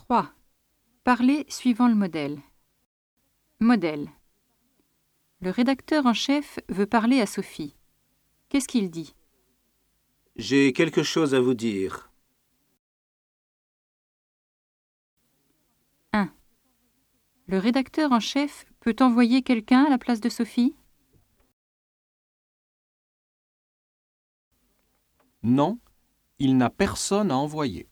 3. Parler suivant le modèle. Modèle. Le rédacteur en chef veut parler à Sophie. Qu'est-ce qu'il dit? J'ai quelque chose à vous dire. 1. Le rédacteur en chef peut envoyer quelqu'un à la place de Sophie? Non, il n'a personne à envoyer.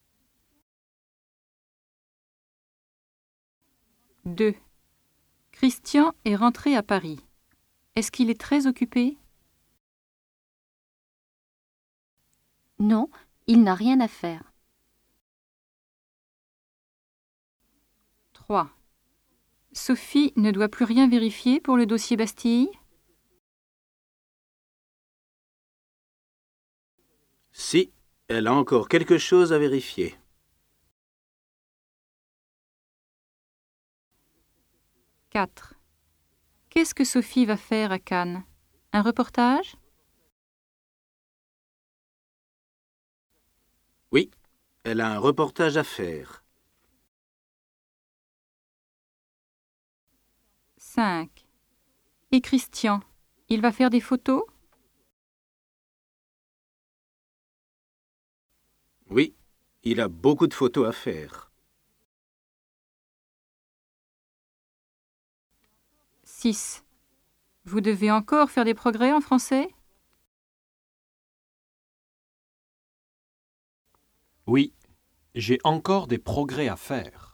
2. Christian est rentré à Paris. Est-ce qu'il est très occupé? Non, il n'a rien à faire. 3. Sophie ne doit plus rien vérifier pour le dossier Bastille? Si, elle a encore quelque chose à vérifier. 4. Qu'est-ce que Sophie va faire à Cannes? Un reportage? Oui, elle a un reportage à faire. 5. Et Christian, il va faire des photos? Oui, il a beaucoup de photos à faire. 6. Vous devez encore faire des progrès en français? Oui, j'ai encore des progrès à faire.